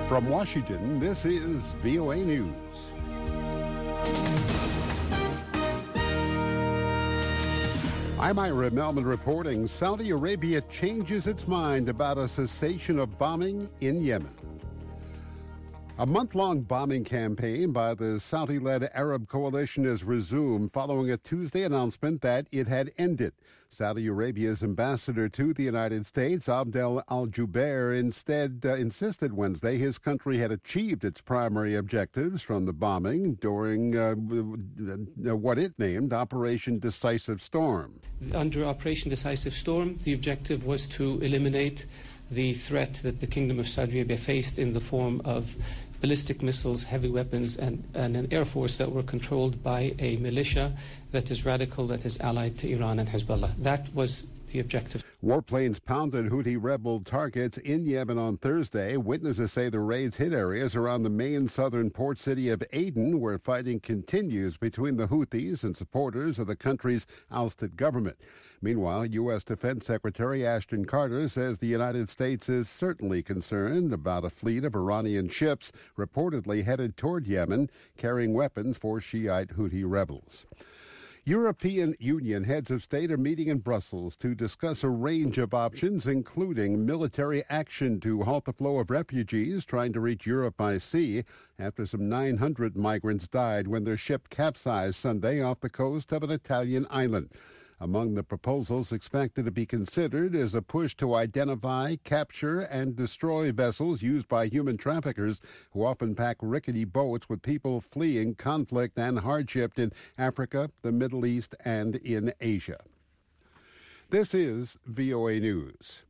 From Washington, this is VOA News. I'm Ira Melman reporting. Saudi Arabia changes its mind about a cessation of bombing in Yemen. A month-long bombing campaign by the Saudi-led Arab coalition has resumed following a Tuesday announcement that it had ended. Saudi Arabia's ambassador to the United States, Abdel Al-Jubeir, instead insisted Wednesday his country had achieved its primary objectives from the bombing during what it named Operation Decisive Storm. Under Operation Decisive Storm, the objective was to eliminate the threat that the Kingdom of Saudi Arabia faced in the form of ballistic missiles, heavy weapons, and an air force that were controlled by a militia that is radical, that is allied to Iran and Hezbollah. That was the objective. Warplanes pounded Houthi rebel targets in Yemen on Thursday. Witnesses say the raids hit areas around the main southern port city of Aden, where fighting continues between the Houthis and supporters of the country's ousted government. Meanwhile, U.S. Defense Secretary Ashton Carter says the United States is certainly concerned about a fleet of Iranian ships reportedly headed toward Yemen, carrying weapons for Shiite Houthi rebels. European Union heads of state are meeting in Brussels to discuss a range of options, including military action to halt the flow of refugees trying to reach Europe by sea after some 900 migrants died when their ship capsized Sunday off the coast of an Italian island. Among the proposals expected to be considered is a push to identify, capture, and destroy vessels used by human traffickers who often pack rickety boats with people fleeing conflict and hardship in Africa, the Middle East, and in Asia. This is VOA News.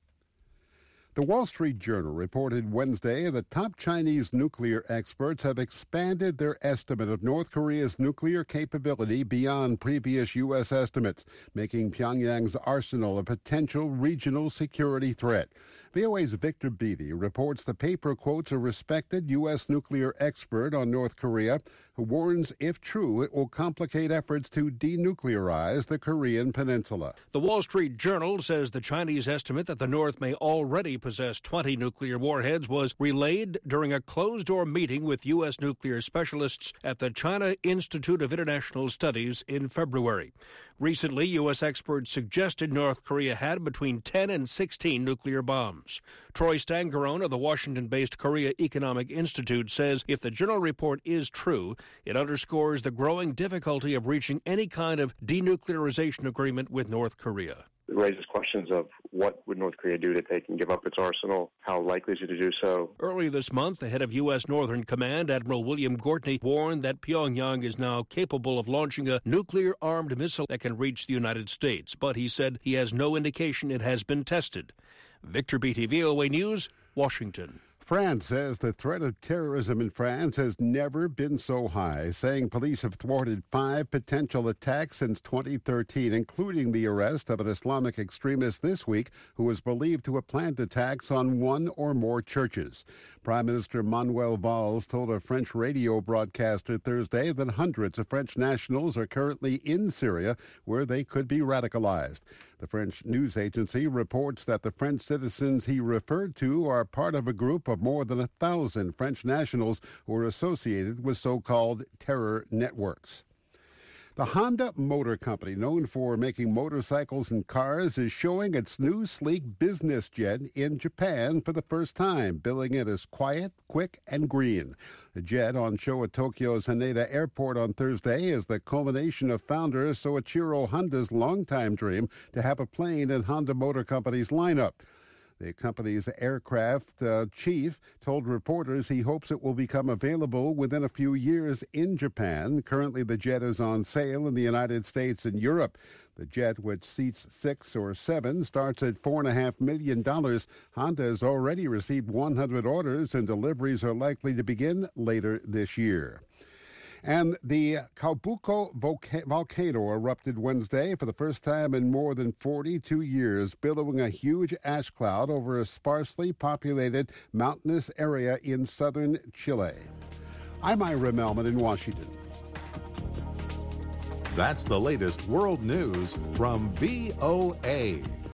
The Wall Street Journal reported Wednesday that top Chinese nuclear experts have expanded their estimate of North Korea's nuclear capability beyond previous U.S. estimates, making Pyongyang's arsenal a potential regional security threat. VOA's Victor Beatty reports the paper quotes a respected U.S. nuclear expert on North Korea who warns, if true, it will complicate efforts to denuclearize the Korean peninsula. The Wall Street Journal says the Chinese estimate that the North may already possess 20 nuclear warheads was relayed during a closed-door meeting with U.S. nuclear specialists at the China Institute of International Studies in February. Recently, U.S. experts suggested North Korea had between 10 and 16 nuclear bombs. Troy Stangarone of the Washington-based Korea Economic Institute says if the journal report is true, it underscores the growing difficulty of reaching any kind of denuclearization agreement with North Korea. It raises questions of what would North Korea do to take and give up its arsenal? How likely is it to do so? Earlier this month, the head of U.S. Northern Command, Admiral William Gortney, warned that Pyongyang is now capable of launching a nuclear-armed missile that can reach the United States. But he said he has no indication it has been tested. Victor Beatty, VOA News, Washington. France says the threat of terrorism in France has never been so high, saying police have thwarted 5 potential attacks since 2013, including the arrest of an Islamic extremist this week who is believed to have planned attacks on 1 or more churches. Prime Minister Manuel Valls told a French radio broadcaster Thursday that hundreds of French nationals are currently in Syria where they could be radicalized. The French news agency reports that the French citizens he referred to are part of a group of more than 1,000 French nationals who are associated with so-called terror networks. The Honda Motor Company, known for making motorcycles and cars, is showing its new sleek business jet in Japan for the first time, billing it as quiet, quick, and green. The jet on show at Tokyo's Haneda Airport on Thursday is the culmination of founder Soichiro Honda's longtime dream to have a plane in Honda Motor Company's lineup. The company's aircraft chief told reporters he hopes it will become available within a few years in Japan. Currently, the jet is on sale in the United States and Europe. The jet, which seats 6 or 7, starts at $4.5 million. Honda has already received 100 orders, and deliveries are likely to begin later this year. And the Calbuco volcano erupted Wednesday for the first time in more than 42 years, billowing a huge ash cloud over a sparsely populated mountainous area in southern Chile. I'm Ira Melman in Washington. That's the latest world news from VOA.